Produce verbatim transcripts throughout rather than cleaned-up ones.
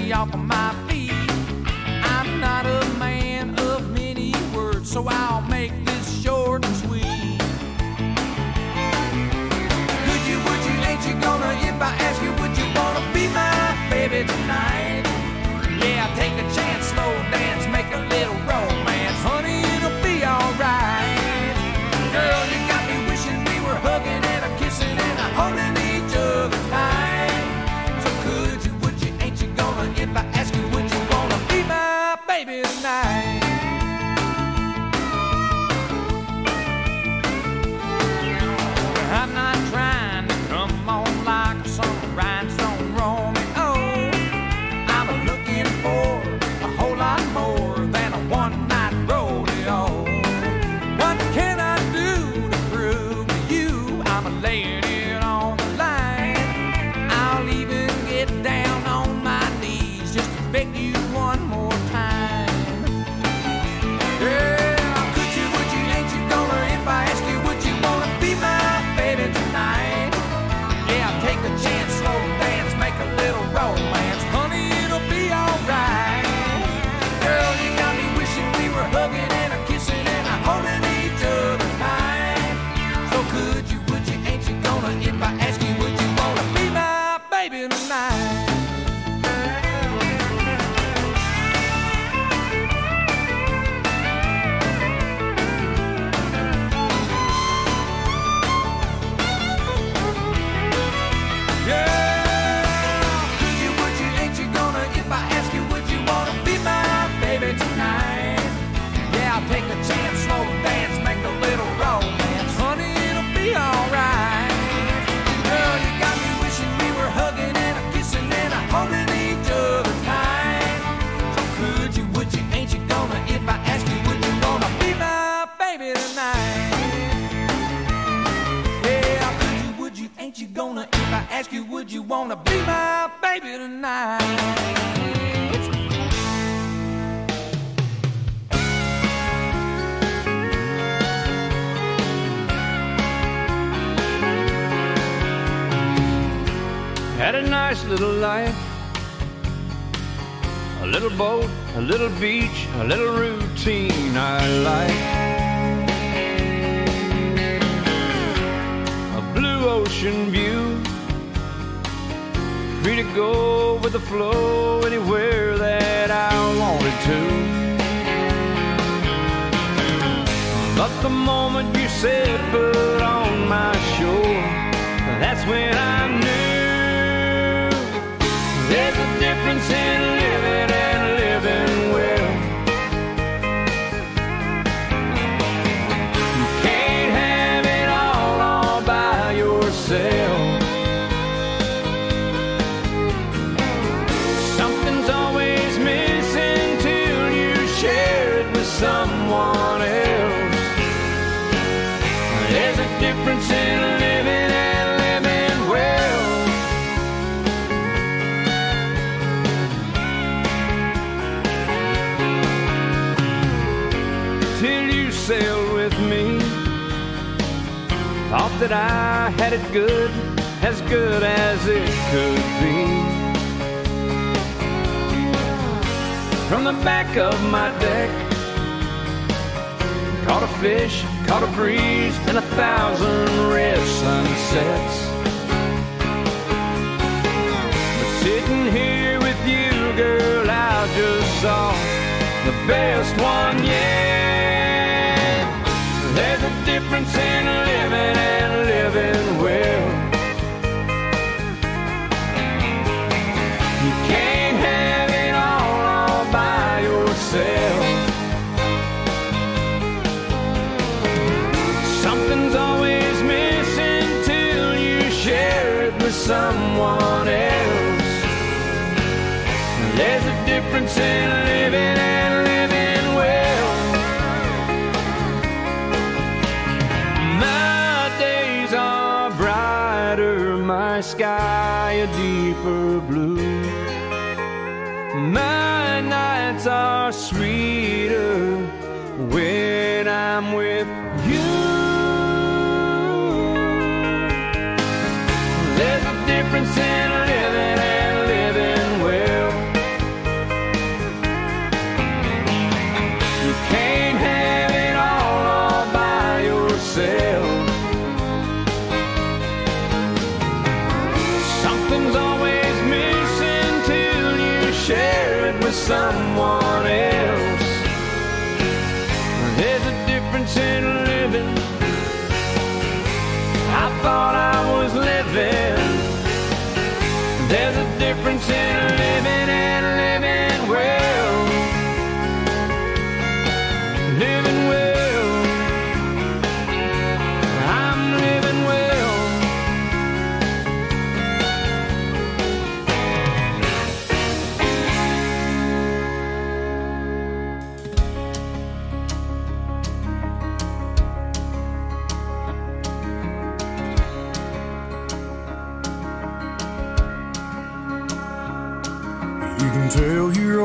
me off of my feet. I'm not a man of many words, so I'll make this short and sweet. Could you, would you, ain't you gonna, if I ask you, would you wanna be my baby tonight? Yeah, take a chance, slow dance, make a little romance. Honey, it'll be alright. Girl, you got me wishing we were hugging and a kissing and a holding each other tight. So could you, would you, ain't you gonna, if I ask you, would you wanna be my baby tonight? I'm not trying to come on like some rhinestone Romeo. I'm looking for a whole lot more than a one-night rodeo. What can I do to prove to you I'm laying it on the line? I'll even get down on my knees just to beg you one more time. Girl, could you, would you, ain't you gonna, if I ask you, would you wanna be my baby tonight? Yeah, take a chance, slow dance, make a little romance. Honey, it'll be alright. Girl, you got me wishing we were hugging and a kissing and a holding each other tight. So could you, would you, ain't you gonna, if I ask you, would you wanna be my baby tonight? Take a chance, slow dance, make a little romance. Honey, it'll be alright. Girl, you got me wishing we were hugging and a kissing and a holding each other tight. So could you, would you, ain't you gonna, if I ask you, would you wanna be my baby tonight? Yeah, could you, would you, ain't you gonna, if I ask you, would you wanna be my baby tonight? Had a nice little life, a little boat, a little beach, a little routine I like. A blue ocean view, free to go with the flow anywhere that I wanted to. But the moment you set foot on my shore, that's when I knew there's a difference in living and living well. You can't have it all all by yourself. Something's always missing till you share it with someone else. There's a difference in living and living well. Sailed with me, thought that I had it good, as good as it could be. From the back of my deck, caught a fish, caught a breeze, and a thousand red sunsets. But sitting here with you, girl, I just saw the best one yet. There's a difference in living and living well. You can't have it all, all by yourself. Something's always missing till you share it with someone else. There's a difference in living and living well. My sky a deeper blue. My nights are sweeter when I'm with you. There's a difference in living and living well.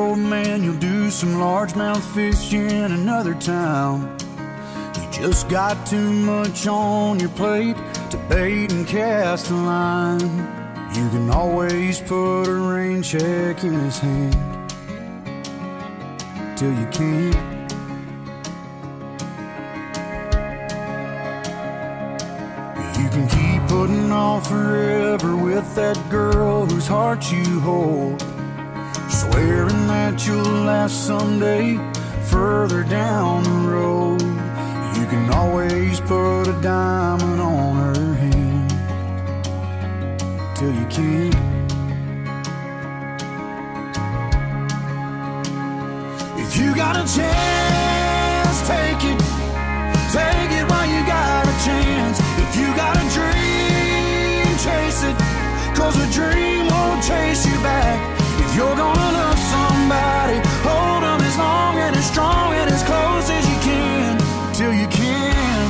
old man, you'll do some largemouth fishing another town. You just got too much on your plate to bait and cast a line. You can always put a rain check in his hand till you can't. You can keep putting off forever with that girl whose heart you hold, swearing that you'll last someday further down the road. You can always put a diamond on her hand till you can't. If you got a chance, take it. Take it while you got a chance. If you got a dream, chase it, 'cause a dream won't chase you back. If you're gonna love somebody, hold them as long and as strong and as close as you can till you can.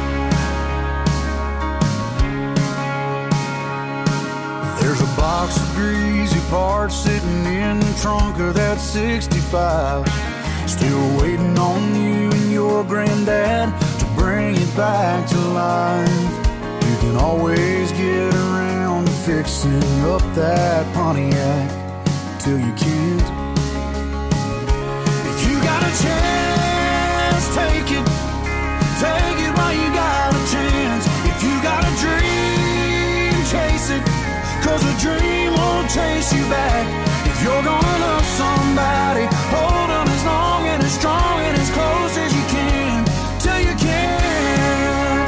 There's a box of greasy parts sitting in the trunk of that sixty-five, still waiting on you and your granddad to bring it back to life. You can always get around to fixing up that Pontiac till you can't. If you got a chance, take it. Take it while you got a chance. If you got a dream, chase it, 'cause a dream won't chase you back. If you're gonna love somebody, hold them as long and as strong and as close as you can till you can.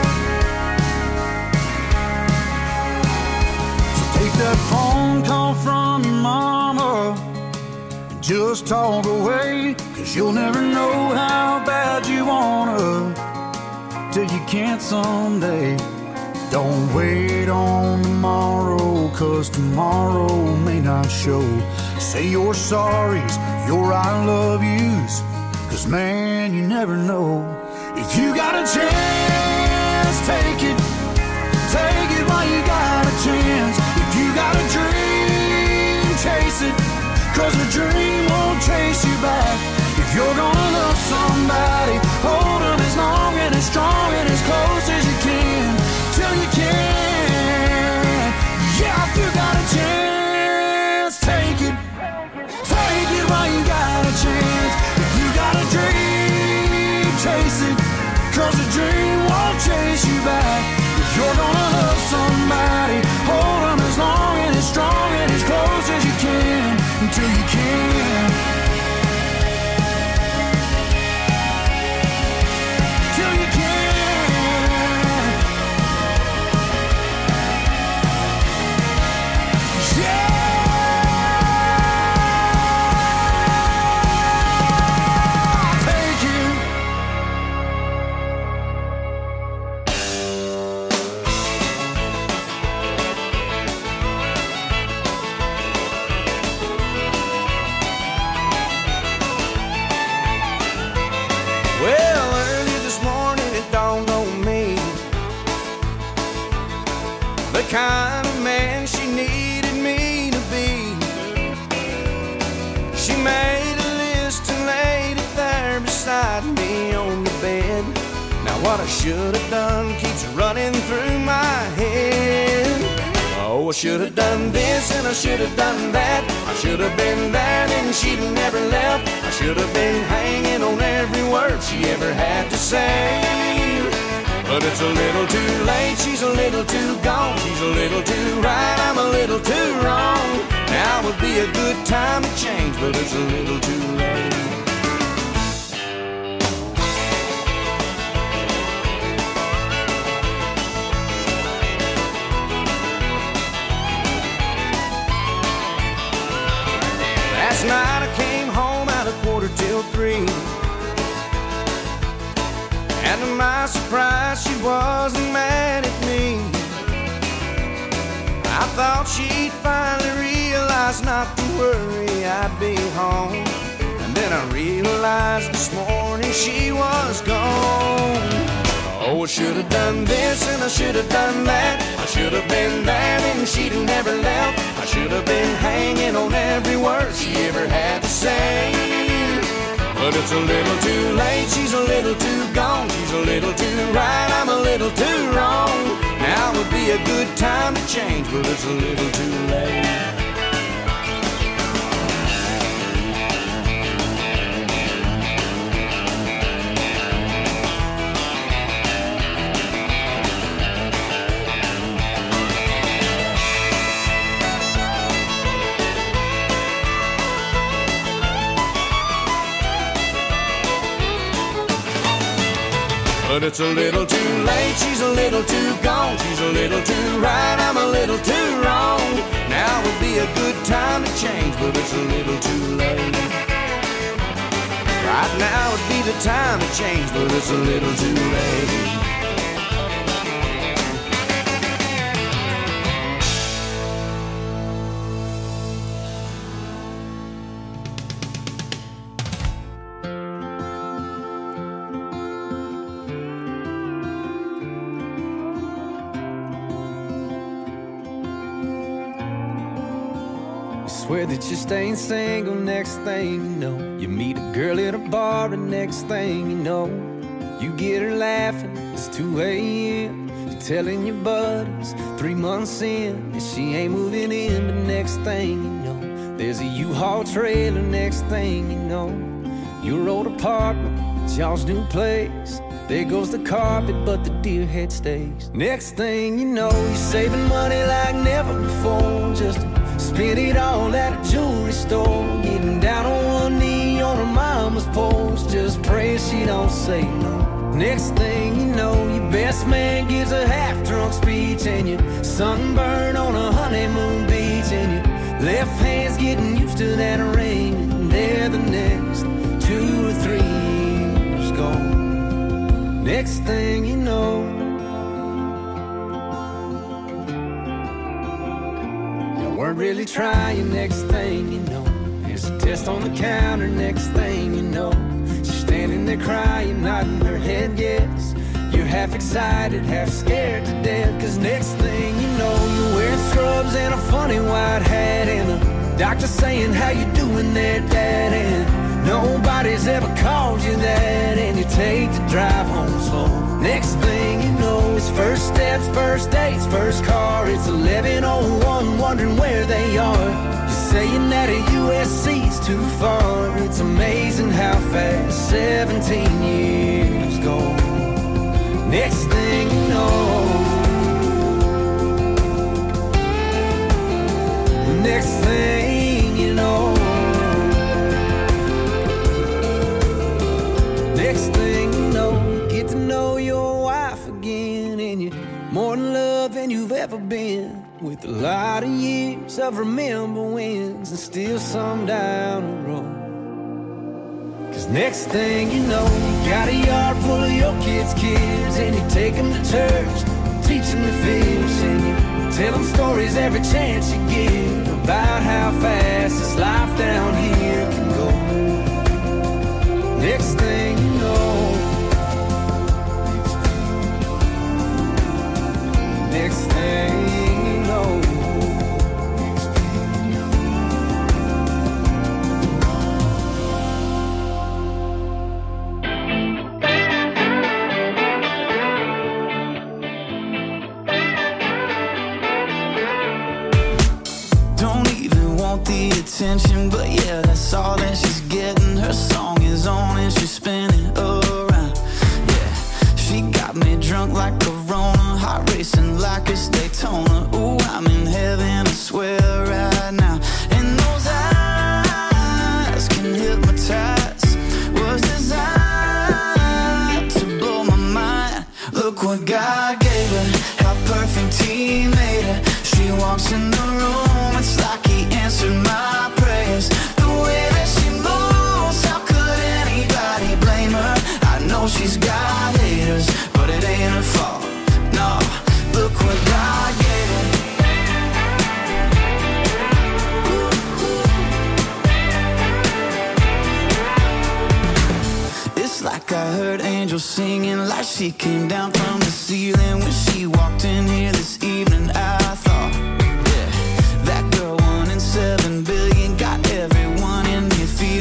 So take that phone call from your mama and just talk away, 'cause you'll never know how bad you wanna till you can't someday. Don't wait on tomorrow, 'cause tomorrow may not show. Say your sorries, your I love yous, 'cause man, you never know. If you got a chance, take it. Take it while you got a chance. If you got a dream, chase it, 'cause a dream won't chase you back. If you're gonna love somebody, hold them as long and as strong and as close as you can till you can. Yeah, if you got a chance, take it. Take it while you got a chance. If you got a dream, chase it, 'cause a dream won't chase you back. If you're gonna love somebody, hold them as long and as strong and as close as you can until you can. Till you can. Yeah. Take it. Well, early this morning it dawned on me, the kind of man she needed me to be. She made a list and laid it there beside me on the bed. Now what I should have done keeps running through my head. Oh, I should have done this and I should have done that. I should have been there and she'd have never left. I should have been hanging on every word she ever had to say. But it's a little too late, she's a little too gone. She's a little too right, I'm a little too wrong. Now would be a good time to change, but it's a little too late. Last night I came home at a quarter till three, and to my surprise she wasn't mad at me. I thought she'd finally realize not to worry, I'd be home. And then I realized this morning she was gone. Oh, I should have done this and I should have done that. I should have been there and she'd have never left. I should have been hanging on every word she ever had to say. But it's a little too late, she's a little too gone. She's a little too right, I'm a little too wrong. Now would be a good time to change, but it's a little too late. But it's a little too late, she's a little too gone. She's a little too right, I'm a little too wrong. Now would be a good time to change, but it's a little too late. Right now would be the time to change, but it's a little too late. Swear that you're staying single, next thing you know, you meet a girl at a bar, and next thing you know, you get her laughing, it's two A M You're telling your buddies, three months in, and she ain't moving in. But next thing you know, there's a U-Haul trailer. Next thing you know, your old apartment, it's y'all's new place. There goes the carpet, but the deer head stays. Next thing you know, you're saving money like never before, just spend it all at a jewelry store. Getting down on one knee on her mama's porch, just pray she don't say no. Next thing you know, your best man gives a half-drunk speech, and you're sunburned on a honeymoon beach, and your left hand's getting used to that ring, and there the next two or three years gone. Next thing you know, weren't really trying. Next thing you know, there's a test on the counter. Next thing you know, she's standing there crying, nodding her head yes. You're half excited, half scared to death, cause next thing you know, you're wearing scrubs and a funny white hat, and the doctor saying, how you doing there, Dad? And nobody's ever called you that, and you take the drive home slow. Next thing you know, it's first steps, first dates, first car. It's eleven oh one, wondering where they are. You're saying that a U S C's too far. It's amazing how fast seventeen years go. Next thing you know, next thing you know, next thing you know, you get to know your wife again, and you're more in love than you've ever been, with a lot of years of remember wins, and still some down the road. Cause next thing you know, you got a yard full of your kids' kids, and you take them to church, teach them to fish, and you tell them stories every chance you get about how fast this life down here can go. Next thing you know, next thing you know, the attention, but yeah, that's all that she's getting. Her song is on and she's spinning around. Yeah, she got me drunk like Corona, heart racing like it's Daytona. Ooh, I'm in heaven, I swear right now. And those eyes can hypnotize, was designed to blow my mind. Look what God gave her, how perfect He made her. She walks in the room, it's like He answered my prayers. The way that she moves, how could anybody blame her? I know she's got haters, but it ain't her fault. No, look what God gave her. It's like I heard angels singing, like she came down from the ceiling when she walked in here this evening. I thought, yeah, that girl one in seven billion got everyone in here feeling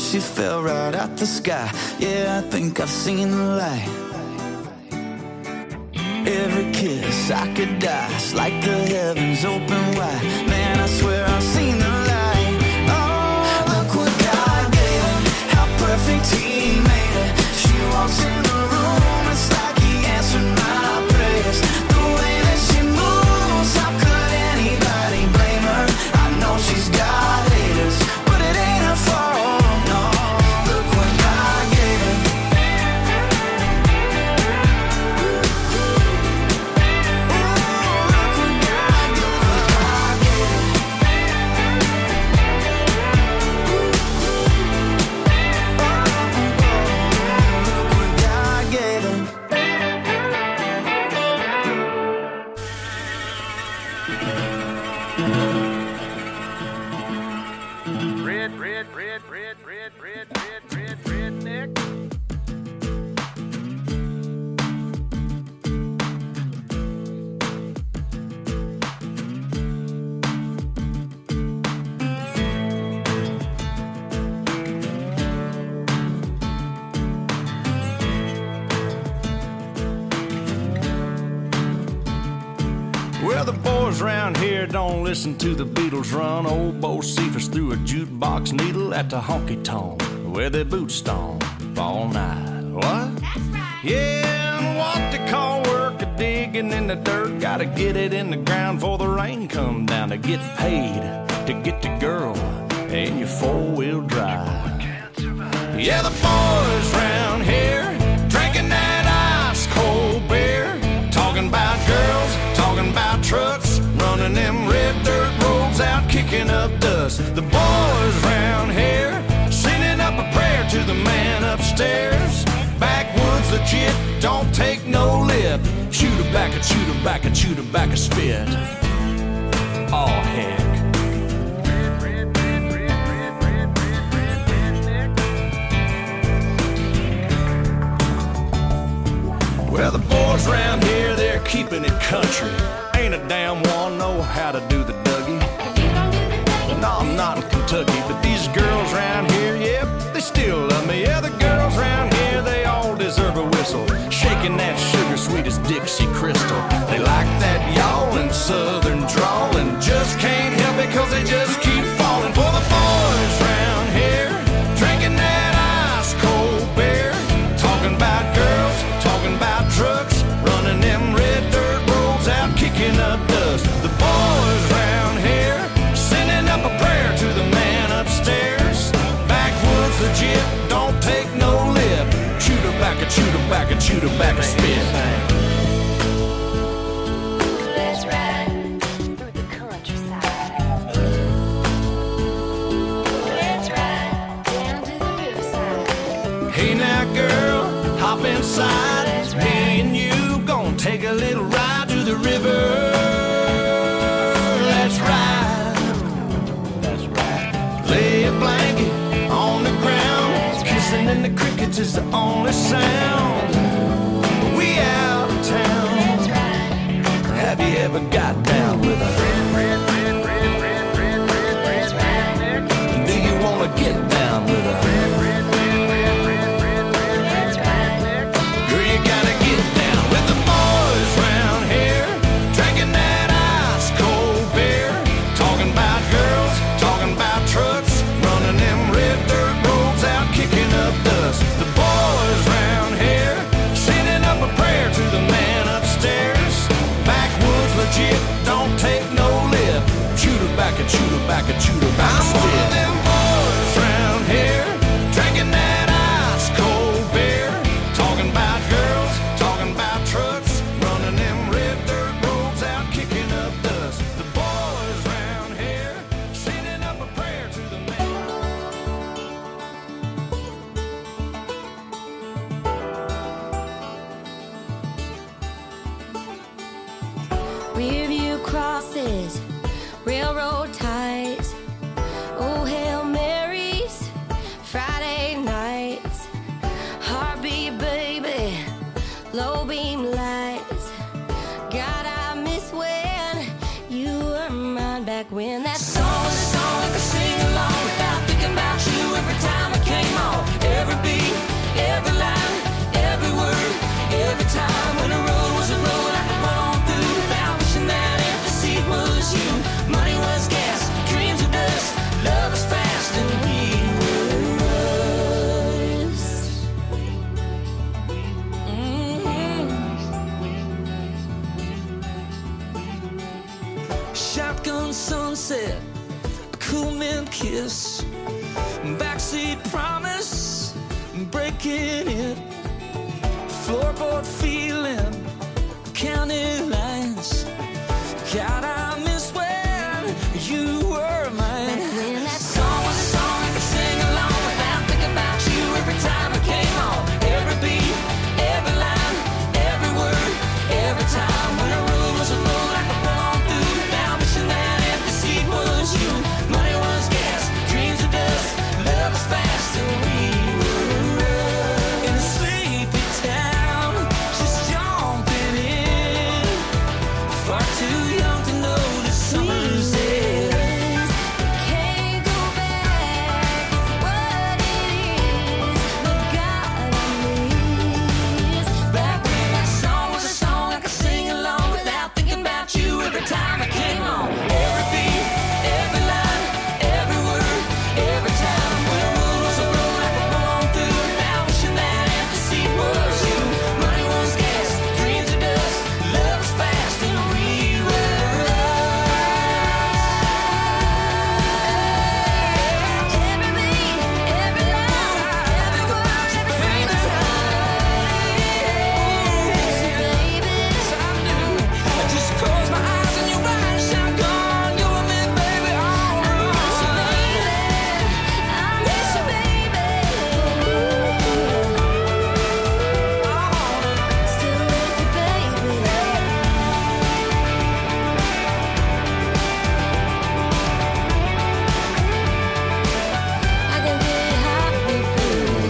she fell right out the sky. Yeah, I think I've seen the light. Every kiss I could die. It's like the heavens open wide. Man, I swear I've seen the light. Oh, look what God gave him. How perfect he made it. She walks in the room, it's like he answered my prayers. The way that she moves, how could anybody blame her? I know she's got haters, but it ain't her fault, no. Look what God gave him. Well, the boys around here don't listen to the Beatles run. Old Bo Cephas threw a jukebox needle at the honky-tonk where they boot stomp all night. What? That's right. Yeah, and what they call work a digging in the dirt. Gotta get it in the ground before the rain come down to get paid, to get the girl in your four-wheel drive. Yeah, the boys round here drinking that ice-cold beer, talking about girls, talking about trucks, running them red dirt roads out, kicking up dust. The boys round here sending up a prayer to the man upstairs. Backwoods legit, don't take no lip. Shoot her back and shoot her back and shoot her back a spit. Oh heck. Well, the boys round here, they're keeping it country. Ain't a damn one know how to do the Dougie. No, I'm not in Kentucky, but these girls round here, yep, they still love me. Yeah, the girls round here, they all deserve a whistle, shaking that sugar sweet as Dixie Crystal. They like that yawling southern drawl and just can't help it cause they just keep falling for the boys round here, drinking that ice cold beer, talking about girls, talking about trucks, running them red dirt roads out, kicking up dust. The boys round here sending up a prayer to the man upstairs. Backwoods legit, don't take no lip. Shoot her back and shoot her back and shoot her back and spit. Let's ride through the countryside. Let's ride down to the riverside. Hey now girl, hop inside. Me and you gonna take a little ride to the river. Let's ride. That's right. Lay a blanket on the ground. Kissing in the crickets is the only sound. We out of town. Let's ride. Have you ever got down with a Let's ride. Do you wanna get down with a Let's ride. Girl, you gotta get down with the boys round here, drinking that ice cold beer, talking about girls, talking about trucks, running them red dirt roads out, kicking up dust. The boys round here sending up a prayer to the man upstairs. Backwoods legit, don't take no lip. Shoot her back and shoot her back and shoot her back. I'm one of them boys round here, drinking that ice cold beer, talking about girls, talking about trucks, running them red dirt roads out, kicking up dust. The boys round here sending up a prayer to the man. Rearview crosses, railroad ties, oh Hail Marys, Friday nights, heartbeat baby, low beam lights. God, I miss when you were mine back when that song was a song I could sing along without thinking about you every time I came sunset, a cool mint kiss, backseat promise, breaking it, floorboard feeling, county lines. God, I miss when you were mine. That song was a song I could sing along without thinking about you every time I came on. Every beat, every line, every word, every time. When a rule was a rule, I could pull on through. Now wishing that empty seat was you. Money was gas, dreams of dust, love was fast, and we were in a sleepy town, just jumping in. Far too young to notice summer's end. Can't go back, it's what it is. But God, I miss. Back when that song was a song I could sing along without thinking about you every time I came on. Every beat, every line, every word, every time. When a rule was a rule, I could pull on through. Now wishing that empty seat was you. Money was gas, dreams of dust, love was fast, and we were Every beat, every line, every word, every I just close my eyes and you're right, shotgun. You and me, baby, all night. I miss you, baby. Still with you, baby. I can get hot with you.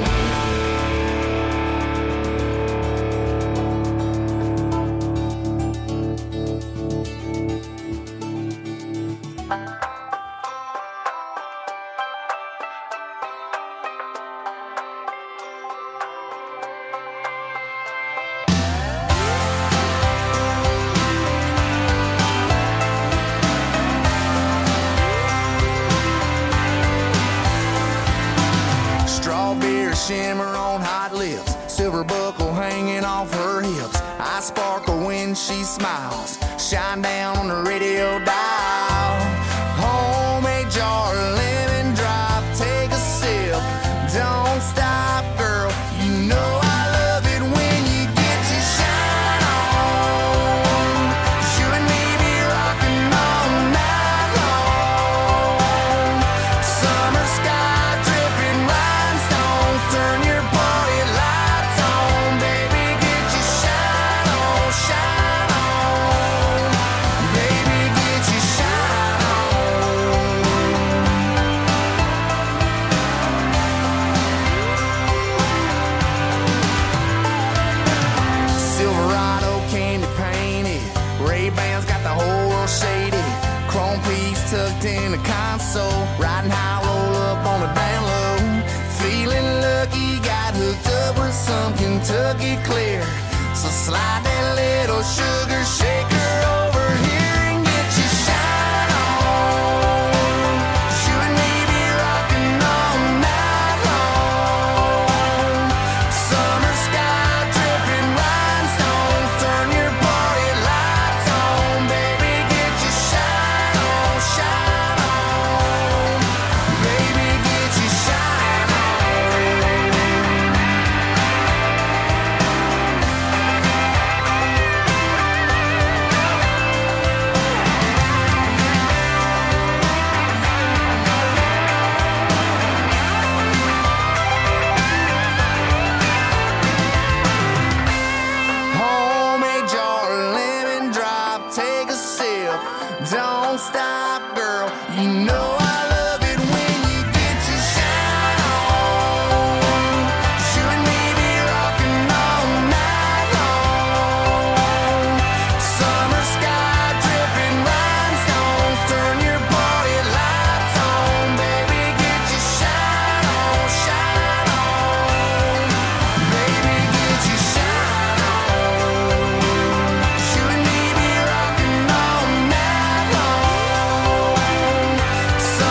Strawberry shimmer on hot lips, silver buckle hanging off her hips. I sparkle when she smiles, shine down on the radio dial. Homemade jar, lemon drop, take a sip. Don't stop, girl. You know I love it when you get your shine on. You and me be rocking all night long. Summer sky dripping rhinestones, turn your party lights on, baby. Get your shine on, shine on, baby. Get your shine on. Silverado candy painted, Ray-Bans got the whole world shaded. Chrome piece tucked in the console, riding high, roll up on the down low. Feeling lucky, got hooked up with some Kentucky clear. So slide that little sugar shaker over here and get your shine on. You and me be rocking all night long. Summer sky dripping rhinestones, turn your party lights on, baby. Get your shine on, shine on, baby. Get your shine on. Homemade jar, lemon drop, take a sip. Don't stop, girl. You know I love it when you get your shine on. You and me be rocking all night long. Summer sky dripping rhinestones, turn your party lights on, baby. Get your shine on, shine on, baby. Get your shine on. You and me be rocking all night long.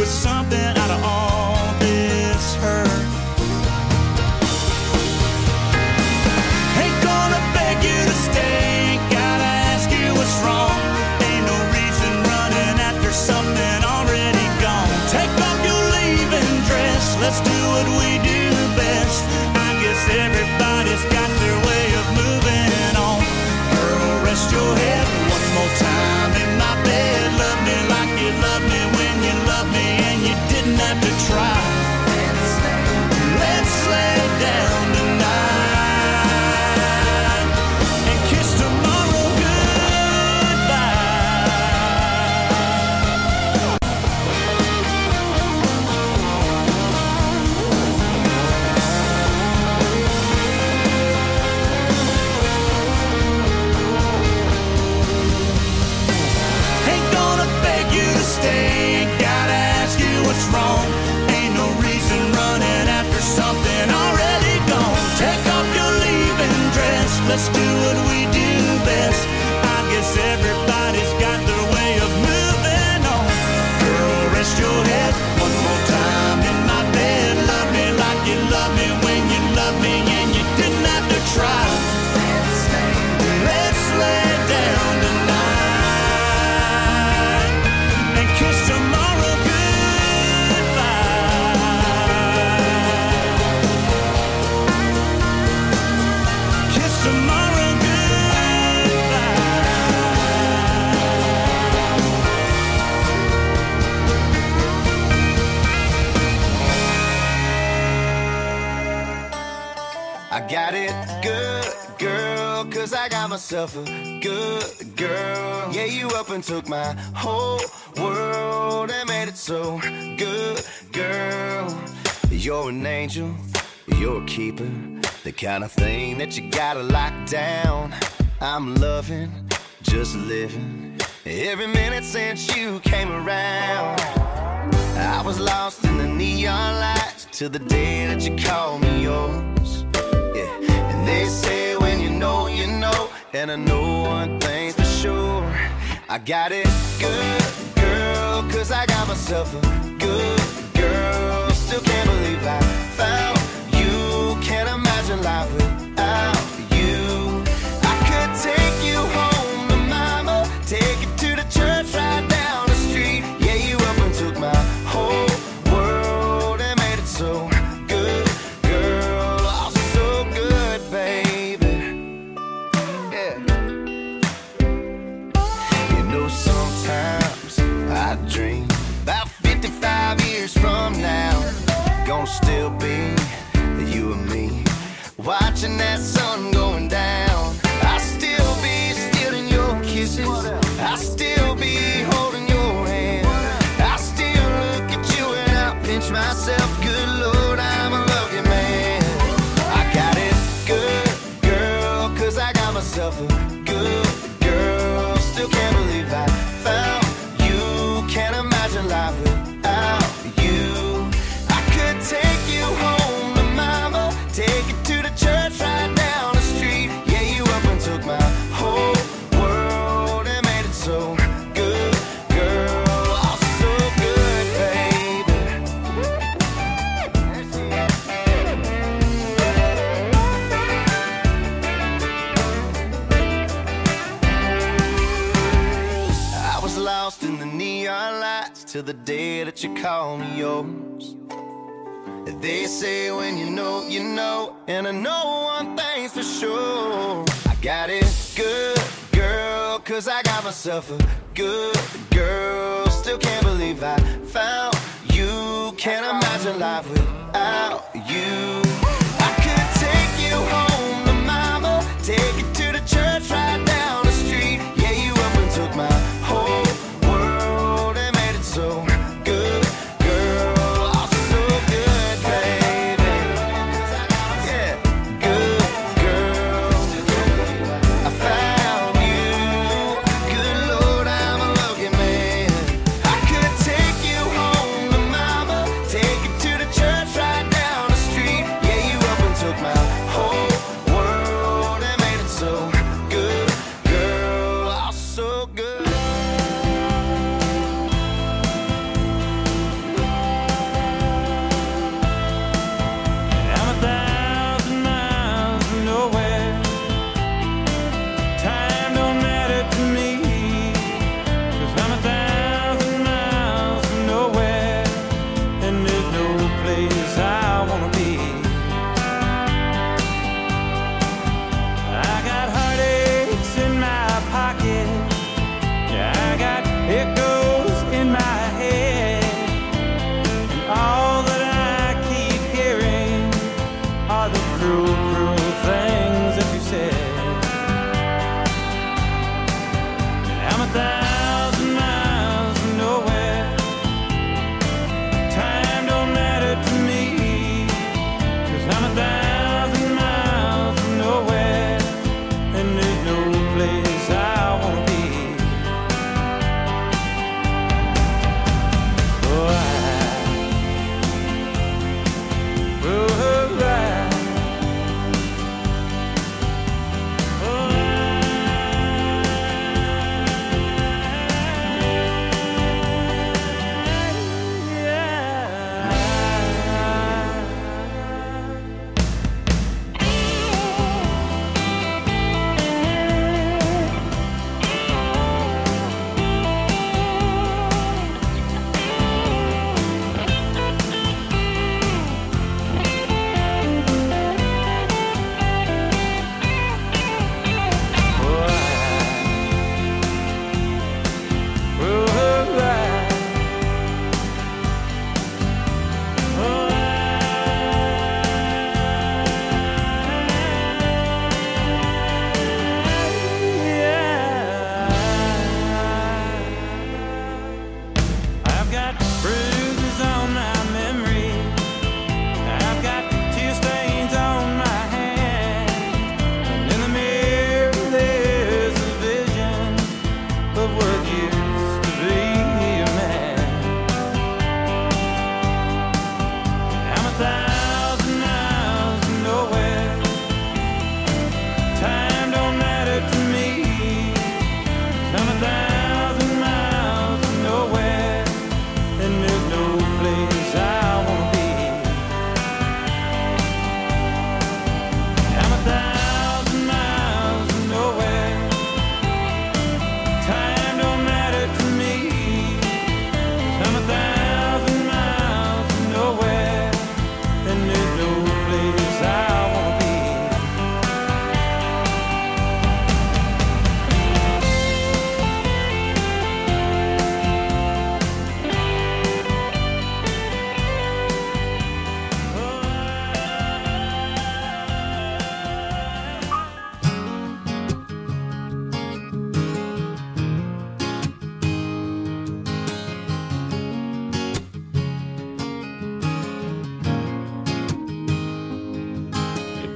something out of all this hurt. Ain't gonna beg you to stay, gotta ask you what's wrong. Ain't no reason running after something already gone. Take off your leaving dress, let's do what we do best. I guess everybody's got their way of moving on. Girl, rest your head one more time in my bed. Love me like you love me when you love me and you didn't have to try. Let's lay down tonight and kiss tomorrow goodbye. Ain't gonna beg you to stay, gotta ask you what's wrong. Ain't no reason running after something already gone. Take off your leaving dress, let's do what we do best. I guess everybody's got their way of moving on. Girl, rest your head one more time in my bed. Love me like you love me when you love me and you didn't have to try. Let's lay down tonight and kiss tomorrow goodbye. Kiss tomorrow goodbye. I got it good, girl, cause I got myself a good girl. Yeah, you up and took my whole world and made it so good, girl. You're an angel, you're a keeper, the kind of thing that you gotta lock down. I'm loving, just living, every minute since you came around. I was lost in the neon lights till the day that you called me yours. Yeah, and they say when you know, you know, and I know one thing's for sure. I got it good, girl, cause I got myself a good girl. Still can't believe I found you, can't imagine life without you. I could take you home to mama, take you to the church right down the street. Yeah, you up and took my whole world and made it so good, girl. Oh, so good, baby. Yeah. You know, sometimes I dream about fifty-five years from now, gonna still be you and me, watching that sun going down. I'll still be stealing your kisses, I'll still be holding your hand. I still look at you and I pinch myself. Good Lord, I'm a lucky man. I got it good, girl, cause I got myself a good girl. Still can't believe I found you, can't imagine life without you. I could take you home to mama, take you to the church right down the street. Yeah, you up and took my whole world and made it so good, girl. Oh, so good, baby. I was lost in the neon lights till the day that you called me yours. They say when you know, you know, and I know one thing's for sure. I got it good, girl, cause I got myself a good girl. Still can't believe I found you, can't imagine life without you. I could take you home to mama, take you to the church right down the street. Yeah, you up and took my whole world and made it so good, girl. Oh, so good, baby. Yeah, good girl. I found you. Good Lord, I'm a lucky man. I could take you home to mama, take you to the church right down the street.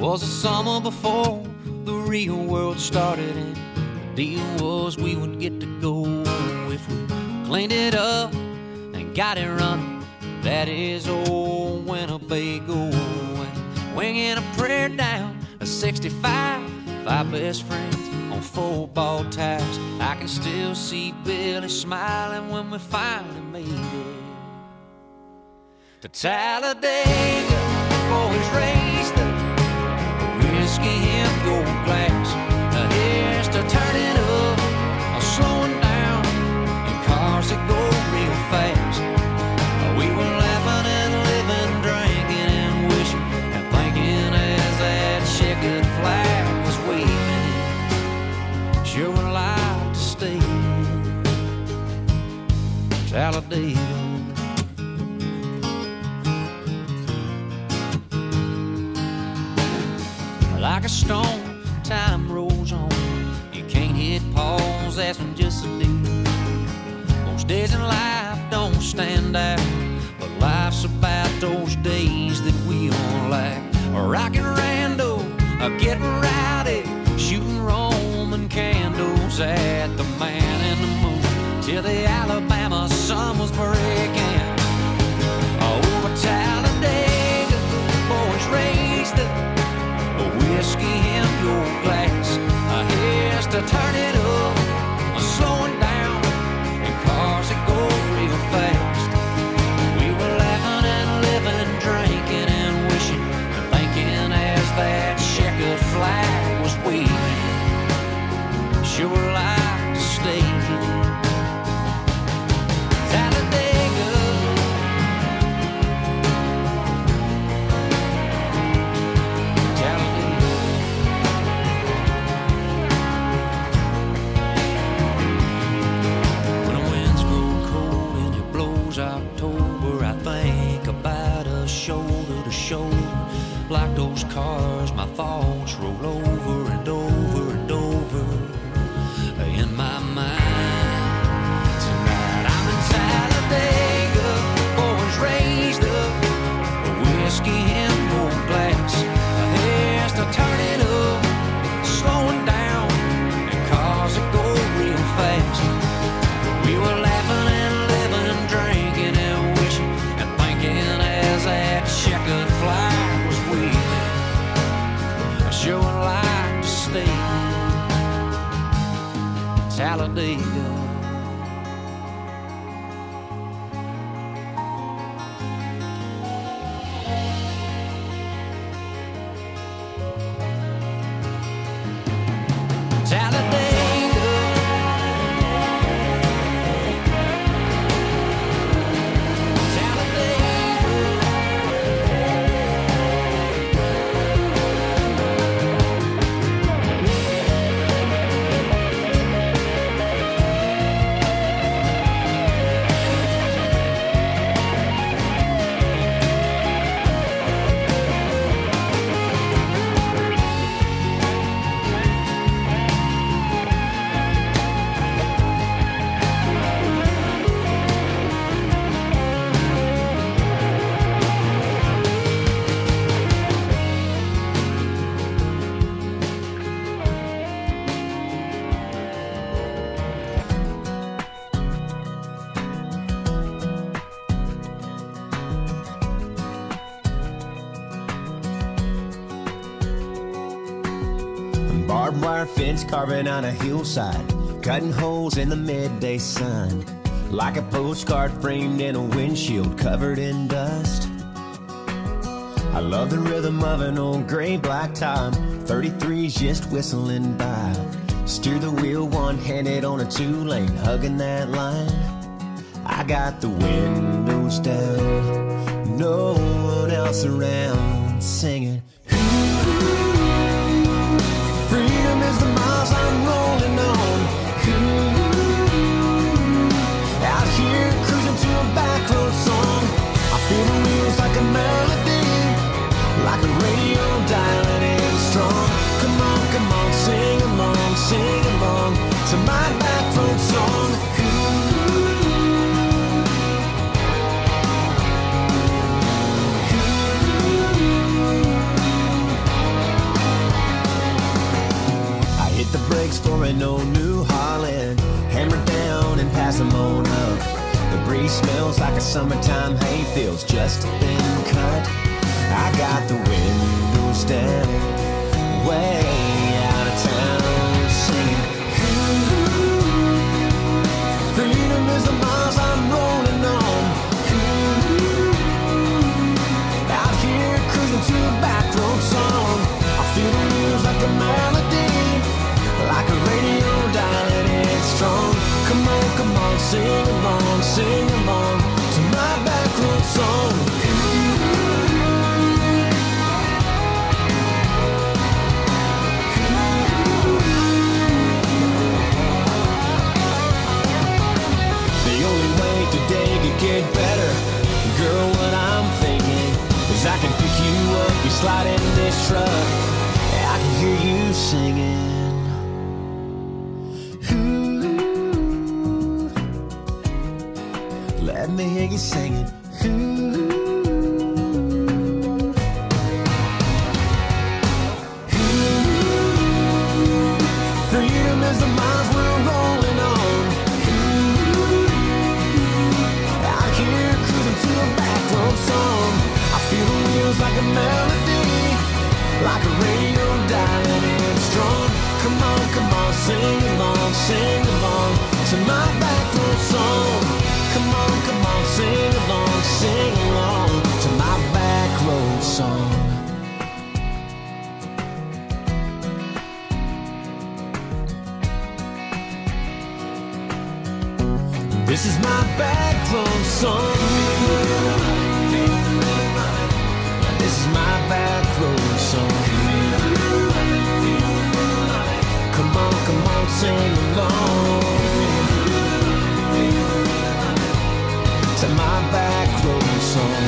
Was the summer before the real world started, and the deal was we would get to go if we cleaned it up and got it running. That is old Winnebago, and winging a prayer down a sixty-five, five best friends on football tires. I can still see Billy smiling when we finally made it to Talladega. Boys raised the whiskey in your glass. Now here's to turning up or slowing down in cars that go real fast. We were laughing and living, drinking and wishing and thinking as that checkered flag was waving. Sure would like to stay in Talladega. Like a stone, time rolls on. You can't hit pause, that's when just a deal. Most days in life don't stand out, but life's about those days that we all like. Rockin' rando, getting rowdy, shooting Roman candles at the man in the moon till the Alabama sun was breaking. Over Talladega, boys raised up whiskey in your glass. Here's to turn it up or slowing down in cars that go real fast. We were laughing and living, drinking and wishing and thinking as that checkered flag was waving. Sure like to stay Talladega. October, I think about us shoulder to shoulder. Like those cars, my thoughts roll over and over and over in my mind. Tonight I'm in Talladega, boys raised up, whiskey in your glass. Here's to turn it up, slowing down, and cars that go real fast. We were laughing and living, drinking and wishing and thinking as that checkered flag was waving. I sure would like to stay in Talladega. Barbed wire fence carving on a hillside, cutting holes in the midday sun, like a postcard framed in a windshield covered in dust. I love the rhythm of an old gray black top, thirty-threes just whistling by. Steer the wheel one-handed on a two-lane, hugging that line. I got the windows down, no one else around, singing. Freedom is the miles I'm rolling on. Ooh, out here cruising to a back road song. I feel the wheels like a melody, like a radio dialing in strong. Come on, come on, sing along, sing along to my back road song. Ooh, ooh, for an old New Holland. Hammer down and pass them on up. The breeze smells like a summertime hayfield's just been cut. I got the windows down, way out of town, singing. Freedom is the miles I'm rolling on. Out here cruising to a back road song. I feel the wheels like a melody, like a radio dialing it strong. Come on, come on, sing along, sing along to my back road song. Today could get better. Girl, what I'm thinking is I can pick you up, you slide in this truck, I can hear you singing. Ooh, let me hear you singing. Ooh, ooh, freedom is the miles we're rolling on. To a back road song. I feel the wheels like a melody, like a radio dialing in strong. Come on, come on, sing along, sing along to my back road song. Come on, come on, sing along, sing along to my back road song. This is my back road song. This is my back road song. Come on, come on, sing along to my back road song.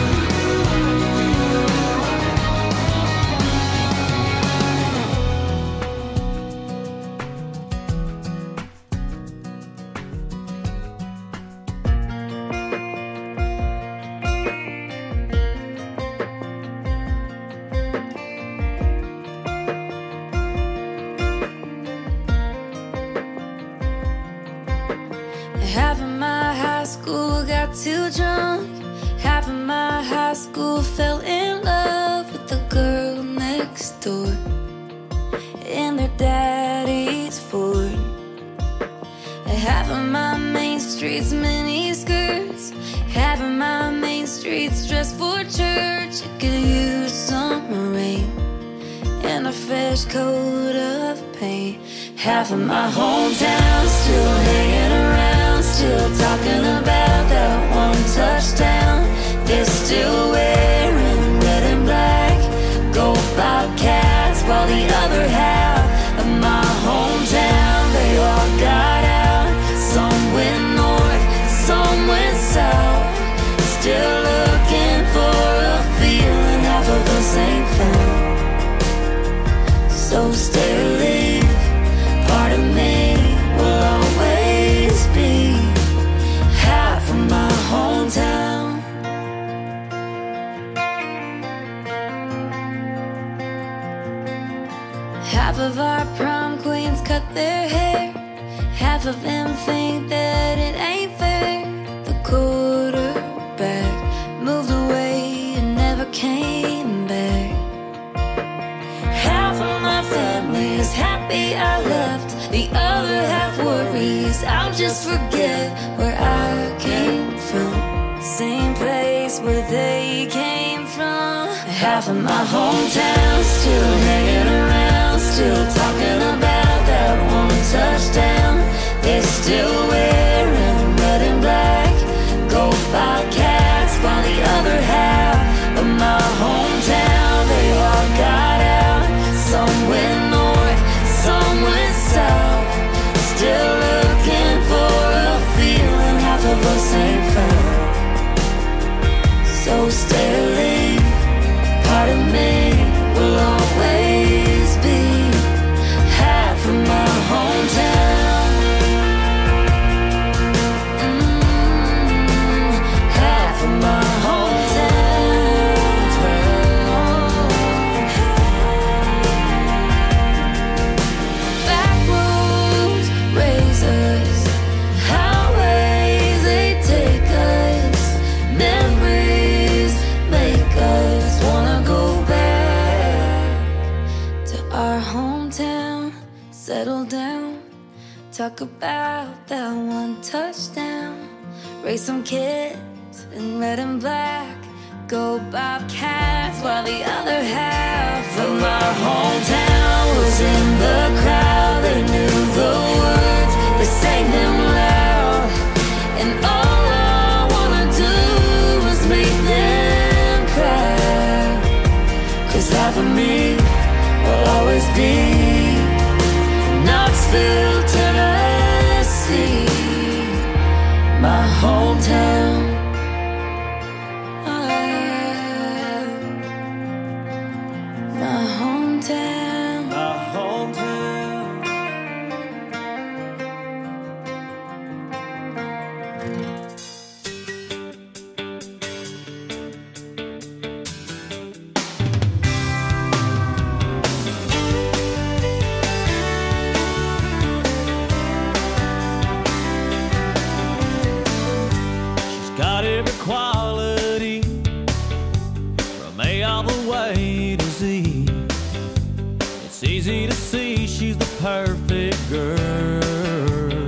Half of my high school got too drunk. Half of my high school fell in love with the girl next door in their daddy's Ford. Half of my main street's mini skirts. Half of my main street's dressed for church. It could use some rain and a fresh coat of paint. Half of my hometown still hanging around, still talking about that one touchdown. They're still wearing red and black, go Bobcats, while the other half of my hometown, they all got out. Some went north, some went south, still looking for a feeling half of us ain't found. So stay or leave, part of me will always be half of my hometown. Half of our prom queens cut their hair. Half of them think that it ain't fair. The quarterback moved away and never came back. Half of my family is happy I left. The other half worries I'll just forget where I came from. Same place where they came from. Half of my hometown still hanging around, still talking about that one touchdown. They're still wearing red and black, go Bobcats, while the other half of my hometown, they all got out. Some went north, some went south, still looking for a feeling half of us ain't found. So stay or leave, part of me will always be half of my hometown. Mm, half of my hometown. Back road. settle down, talk about that one touchdown, raise some kids in red and black, go Bobcats, while the other half of my hometown was in the crowd. They knew the words, they sang them loud, and all I wanna do was make them cry. 'Cause half of me will always be Knoxville, Tennessee, my hometown. Quality from A all the way to Z. It's easy to see she's the perfect girl.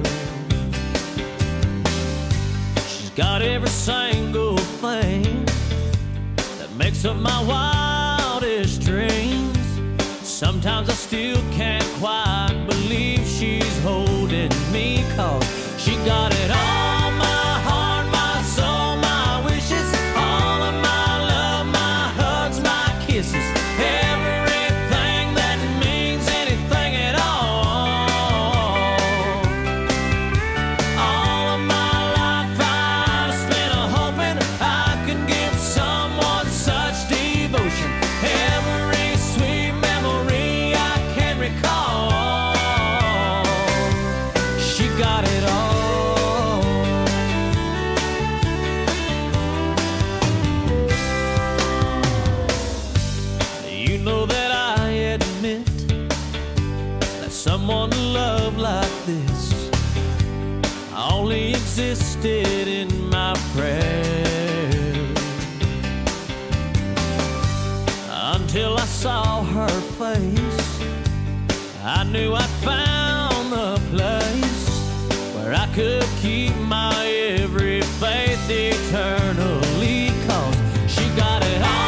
She's got every single thing that makes up my wildest dreams. Sometimes I still can't quite believe she's holding me, 'cause she got it all. Someone love like this only existed in my prayers, until I saw her face. I knew I'd found the place where I could keep my every faith eternally, 'cause she got it all.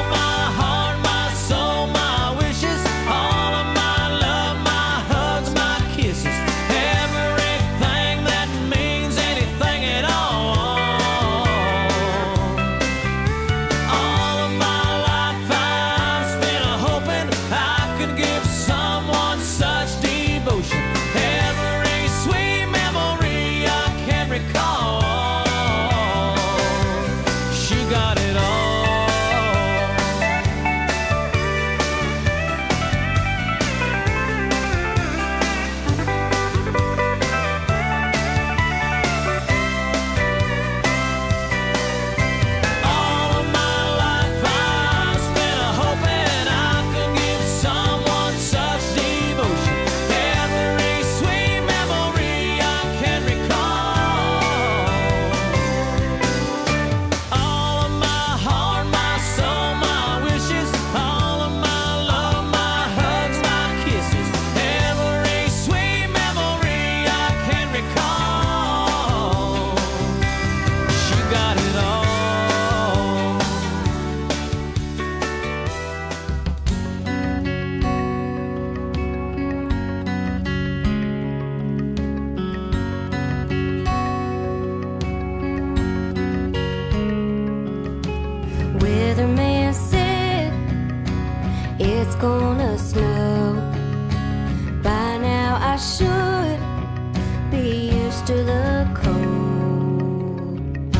It's gonna snow. By now I should be used to the cold.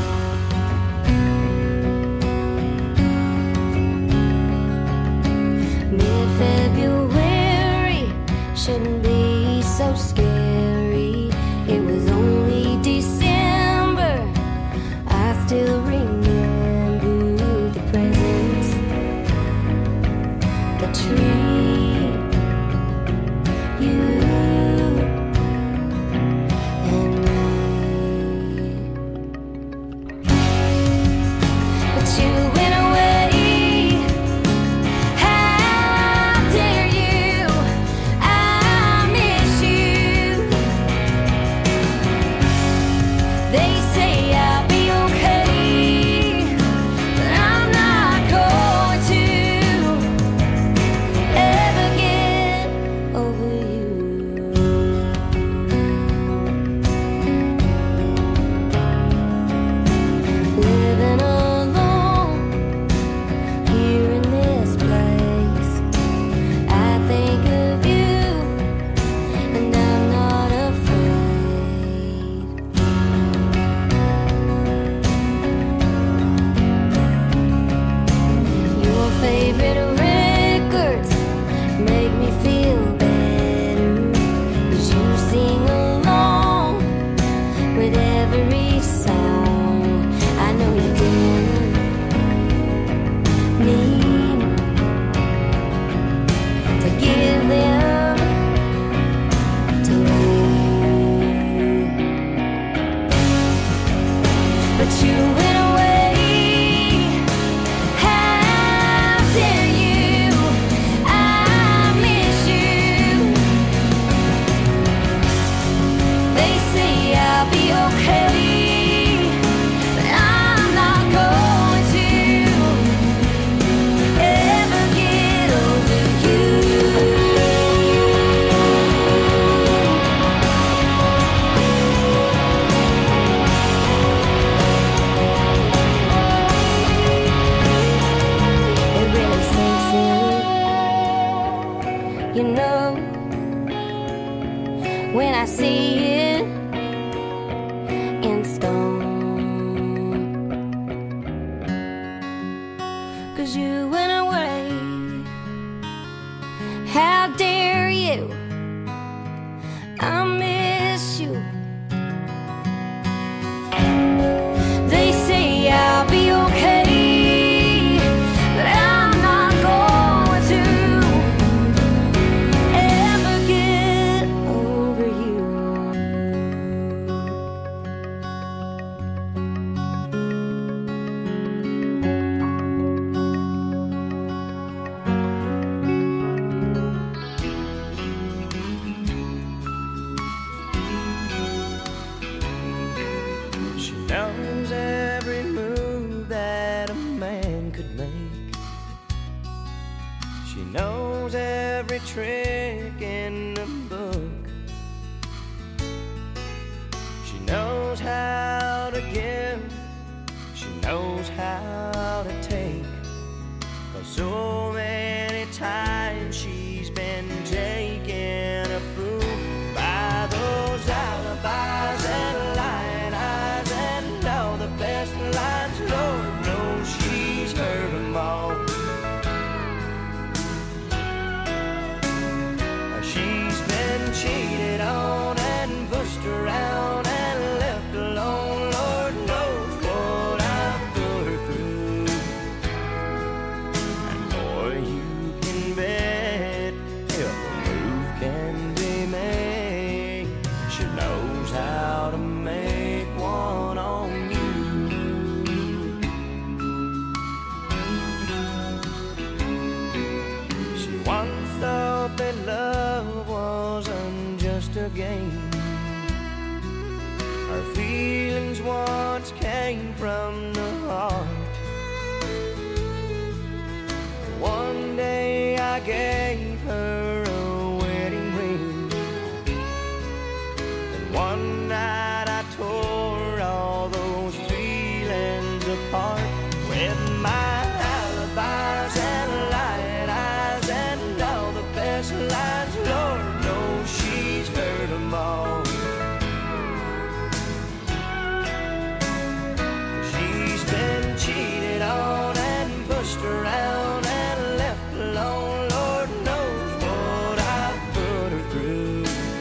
Mid-February shouldn't be so scary. It was only December. I still remember the presents, the tree, you and me. But you went away. How dare you? I miss 'cause you went away. How dare you? I miss you. They say I'll be okay, but I'm not going to ever get over you. She knows every move that a man could make. She knows every trick in the book. She knows how to give. She knows how to take. 'Cause so many times she's been taken a fool by those alibis and lying eyes and all the best lines. Lord knows she's heard them all. She's been cheated on and pushed around and left alone. Lord knows what I've put her through. And boy, you can bet if a move can be made, she knows how to make one on you. She once thought that love wasn't just a game. Her feelings once came from the heart. One day I gave her a wedding ring, and one night I tore all those feelings apart with my alibis and lying eyes and all the best lines. Lord knows she's heard them all. She's been cheated on and pushed around and left alone. Lord knows what I've put her through.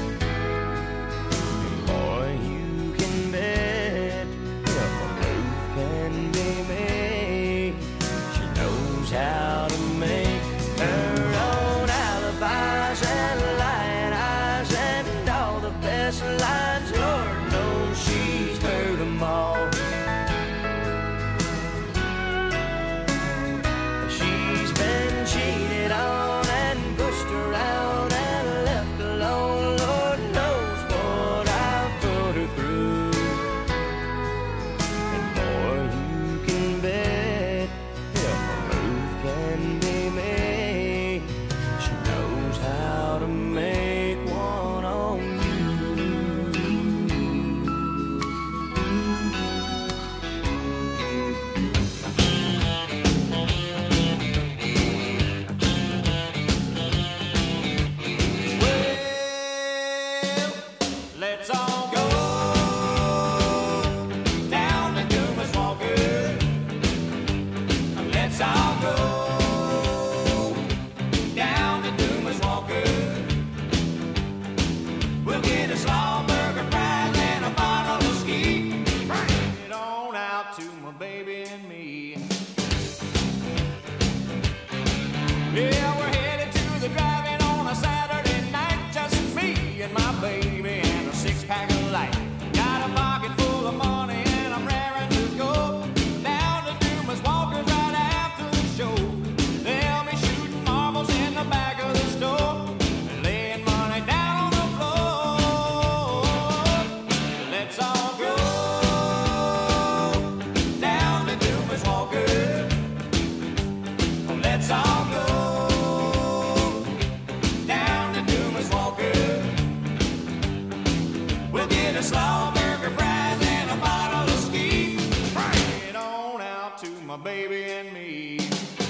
And boy, you can bet if a move can be made, she knows how to make her own alibis and lying eyes and all the best lines. Lord knows she's heard them all. She's been cheated on and pushed around and left alone. Lord knows what I've put her through. And boy, you can bet if a move can be made, she knows how to make one on you. Well, let's all go down to Dumas Walker. Let's all go down to Dumas Walker. We'll get a slaw burger, fries, and a bottle of ski. Bring it on out to my baby and me. Yeah, we're headed to the drive-in on a Saturday night. Just me and my baby and a six-pack of light. Got a pocket full of money and I'm raring to go down to Dumas Walker's right after the show. They'll be shooting marbles in the back of the store and laying money down on the floor. Let's all go down to Dumas Walker. Let's all go down to Dumas Walker. We'll get a slaw burger, fries, and a bottle of ski. Bring it on out to my baby and me.